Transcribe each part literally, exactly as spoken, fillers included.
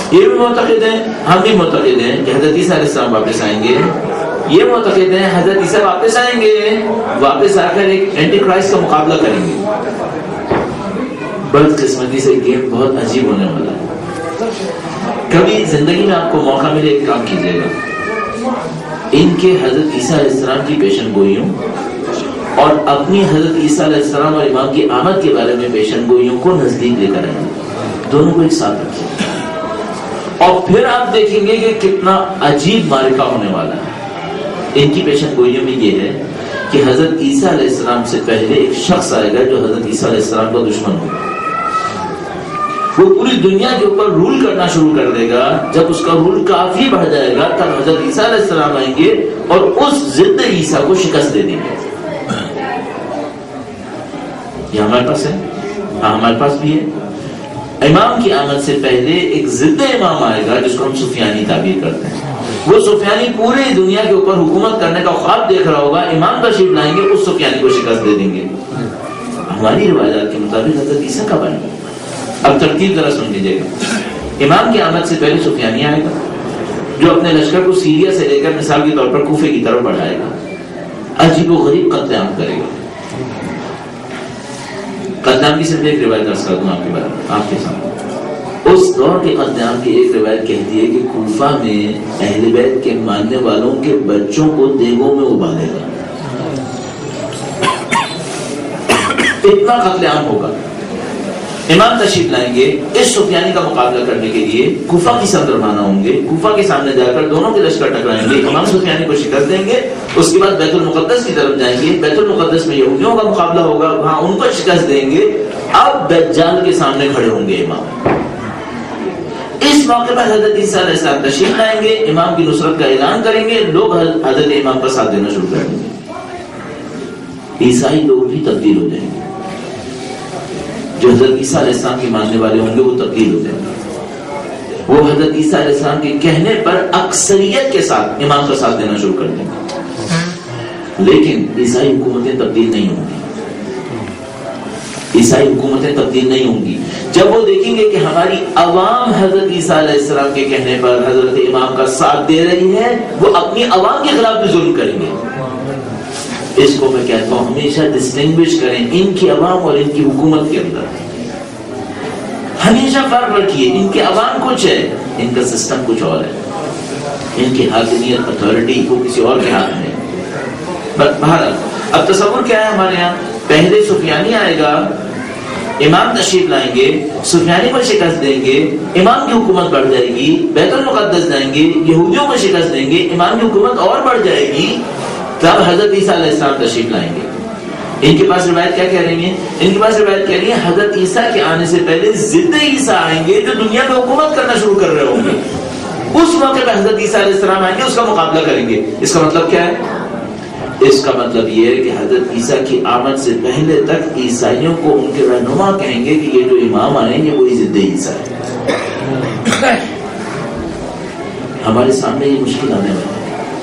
یہ بھی معتقد ہیں، ہم بھی معتقد ہیں کہ حضرت عیسیٰ علیہ السلام واپس آئیں گے. یہ معتقد ہیں حضرت عیسیٰ واپس آئیں گے، واپس آ کر ایک اینٹی کرائسٹ کا مقابلہ کریں گے. بدقسمتی سے گیم بہت عجیب ہونے والا ہے. کبھی زندگی میں آپ کو موقع ملے ایک کام کیجیے گا، ان کے حضرت عیسیٰ علیہ السلام کی پیشن گوئیوں اور اپنی حضرت عیسیٰ علیہ السلام اور امام کی آمد کے بارے میں پیشن گوئیوں کو نزدیک لے کر آئیں، دونوں کو ایک ساتھ رکھیں، اور پھر آپ دیکھیں گے کہ کتنا عجیب معرکہ ہونے والا ہے. ان کی پیشن گوئیوں میں یہ ہے کہ حضرت عیسیٰ علیہ السلام سے پہلے ایک شخص آئے گا جو حضرت عیسیٰ علیہ السلام کا دشمن ہوگا. وہ پوری دنیا کے اوپر رول کرنا شروع کر دے گا. جب اس کا رول کافی بڑھ جائے گا تب حضرت عیسیٰ علیہ السلام آئیں گے اور اس ضد عیسیٰ کو شکست دے دیں گے. یہ ہمارے پاس ہے، ہاں ہمارے پاس بھی ہے. امام کی آمد سے پہلے ایک ضد امام آئے گا جس کو ہم سفیانی تعبیر کرتے ہیں. وہ سفیانی پوری دنیا کے اوپر حکومت کرنے کا خواب دیکھ رہا ہوگا، امام تشریف لائیں گے، اس سفیانی کو شکست دے دیں گے. ہماری روایات کے مطابق حضرت عیسیٰ کب آئیں گے؟ اب ترتیب ذرا سن لیجیے گا. امام کی آمد سے پہلے سفیانی آئے گا جو اپنے لشکر کو سیریا سے لے کر مثال کے طور پر کوفے کی طرف بڑھائے گا، عجیب و غریب قتل عام کرے گا. قتل عام کی صرف ایک روایت درس کر دوں آپ کے بارے میں، آپ کے سامنے. اس دور کے قتل عام کی ایک روایت کہتی ہے کہ کوفہ میں اہل بیت کے ماننے والوں کے بچوں کو دیگوں میں ابالے گا. اتنا قتل عام ہوگا. امام تشریف لائیں گے، اس سفیانی کا مقابلہ کرنے کے لیے کوفہ کی سمت روانہ ہوں گے. کوفہ کے سامنے جا کر دونوں کے لشکر ٹکرائیں گے، امام سفیانی کو شکست دیں گے. اس کے بعد بیت المقدس کی طرف جائیں گے، بیت المقدس میں یہودیوں کا مقابلہ ہوگا، وہاں ان کو شکست دیں گے. اب دجال کے سامنے کھڑے ہوں گے امام. اس موقع پر حضرت عیسیٰ علیہ السلام تشریف لائیں گے، امام کی نصرت کا اعلان کریں گے، لوگ حضرت امام کا ساتھ دینا شروع کر دیں گے. عیسائی لوگ بھی تبدیل ہو جائیں گے. جو حضرت عیسیٰ علیہ السلام کے ماننے والے ہوں گے وہ تبدیل ہو جائیں گے. وہ حضرت عیسیٰ علیہ السلام کے کہنے پر اکثریت کے ساتھ امام کا ساتھ دینا شروع کر دیں گے. لیکن عیسائی حکومتیں تبدیل نہیں ہوں گی. عیسائی حکومتیں تبدیل نہیں ہوں گی. جب وہ دیکھیں گے کہ ہماری عوام حضرت عیسیٰ علیہ السلام کے کہنے پر حضرت امام کا ساتھ دے رہی ہے، وہ اپنی عوام کے خلاف بھی ظلم کریں گے. اس کو میں کہتا ہوں ہمیشہ ڈسٹنگوش کریں ان کی عوام اور ان کی حکومت کے اندر. ہمیشہ فرق رکھیے. ان کے عوام کچھ ہے، ان کا سسٹم کچھ اور ہے. ان کی حاکمیت اتھارٹی کو کسی اور کے ہاتھ میں. بہرحال اب تصور کیا ہے ہمارے یہاں؟ پہلے سفیانی آئے گا، امام تشریف لائیں گے، سفیانی کو شکست دیں گے، امام کی حکومت بڑھ جائے گی. بیت المقدس جائیں گے، یہودیوں کو شکست دیں گے، امام کی حکومت اور بڑھ جائے گی. تب حضرت عیسیٰ علیہ السلام تشریف لائیں گے. ان کے پاس روایت کیا کہہ رہی ہیں؟ ان کے پاس روایت کہہ رہی ہے حضرت عیسیٰ کے آنے سے پہلے ضد عیسیٰ آئیں گے جو دنیا میں حکومت کرنا شروع کر رہے ہوں گے. اس موقع پہ حضرت عیسیٰ علیہ السلام آئیں گے، اس کا مقابلہ کریں گے. اس کا مطلب کیا ہے؟ اس کا مطلب یہ ہے کہ حضرت عیسیٰ کی آمد سے پہلے تک عیسائیوں کو ان کے رہنما کہیں گے کہ یہ جو امام آئیں گے وہی ضد عیسیٰ ہے. ہمارے سامنے یہ مشکل آنے والی ہے.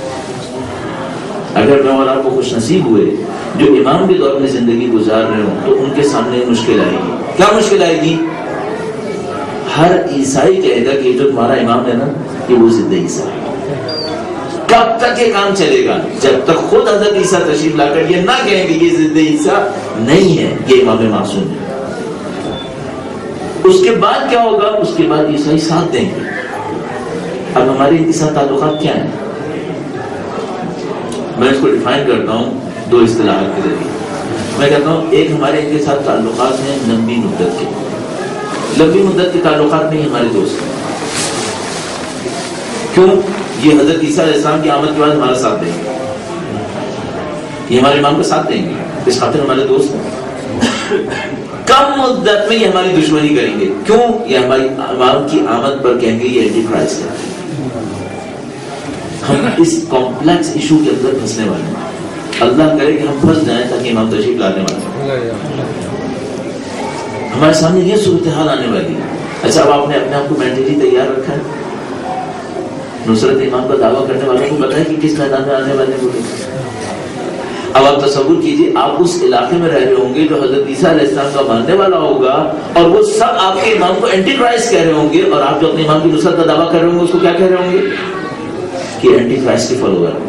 اگر میں اور آپ کو خوش نصیب ہوئے جو امام کے دور میں زندگی گزار رہے ہوں تو ان کے سامنے مشکل آئے گی. کیا مشکل آئے گی؟ ہر عیسائی کہے گا کہ جو تمہارا امام ہے نا یہ وہ ضد عیسیٰ ہے. کب تک یہ کام چلے گا؟ جب تک خود حضرت عیسیٰ تشریف لا کر یہ نہ کہیں گے یہ ضد عیسیٰ نہیں ہے، یہ امام معصوم ہے. اس کے بعد کیا ہوگا؟ اس کے بعد عیسائی ساتھ دیں گے. اب ہمارے ان کے ساتھ تعلقات کیا ہیں؟ میں اس کو ڈیفائن کرتا ہوں دو اصطلاحات کے ذریعے. میں کہتا ہوں ایک ہمارے ان کے ساتھ تعلقات ہیں لمبی مدت کے. لمبی مدت کے تعلقات میں ہمارے دوست ہیں. کیوں؟ یہ حضرت عیسیٰ علیہ السلام کی آمد کے بعد ہمارا ساتھ دیں گے، یہ ہمارے امام کا ساتھ دیں گے، اس خاطر ہمارے دوست ہیں. کم مدت میں یہ ہماری دشمنی کریں گے. کیوں؟ یہ ہماری امام کی آمد پر کہیں گے یہ اینٹی کرائسٹ ہے. ہم اس کمپلیکس ایشو کے اندر پھنسنے والے ہیں. اللہ کرے کہ ہم پھنس جائیں تاکہ امام تشریف لانے والے ہیں. ہمارے سامنے یہ صورتحال آنے والی ہے. اچھا اب آپ نے اپنے آپ کو مینٹلی تیار رکھا ہے؟ نصرت امام کا دعویٰ کرنے والوں کو پتا ہے کہ کس میدان میں آنے والے ہیں. اب آپ تصور کیجئے آپ اس علاقے میں رہ رہے ہوں گے جو حضرت عیسیٰ علیہ السلام کا ماننے والا ہوگا، اور وہ سب آپ کے امام کو اینٹی کرائسٹ کہہ رہے ہوں گے، اور آپ جو اپنے امام کی نصرت کا دعویٰ کر رہے ہوں گے اس کو کیا کہہ رہے ہوں گے کہ اینٹی کرائسٹ کے فالوور۔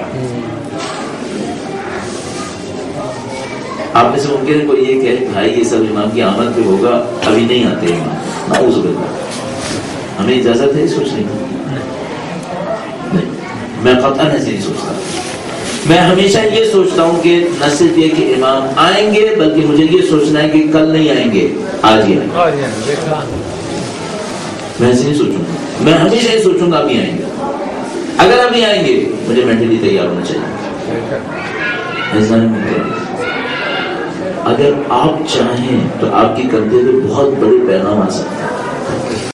آپ میں سے ممکن ہے کوئی یہ کہ بھائی یہ سب امام کی آمد پہ ہوگا، ابھی نہیں آتے امام، نعوذ باللہ، ہمیں اجازت ہے سوچنے کی؟ نہیں، میں قطعاً ایسے نہیں سوچتا۔ میں ہمیشہ یہ سوچتا ہوں کہ نہ صرف یہ کہ امام آئیں گے بلکہ مجھے یہ سوچنا ہے کہ کل نہیں آئیں گے، آج ہی آئیں گے۔ میں ایسے نہیں سوچوں گا، میں ہمیشہ یہ سوچوں گا ابھی آئیں گے۔ اگر ابھی آئیں گے مجھے مینٹلی تیار ہونا چاہیے۔ ایسا نہیں، اگر آپ چاہیں تو آپ کے کندھے پہ بہت بڑے پیغام آ سکتے ہیں۔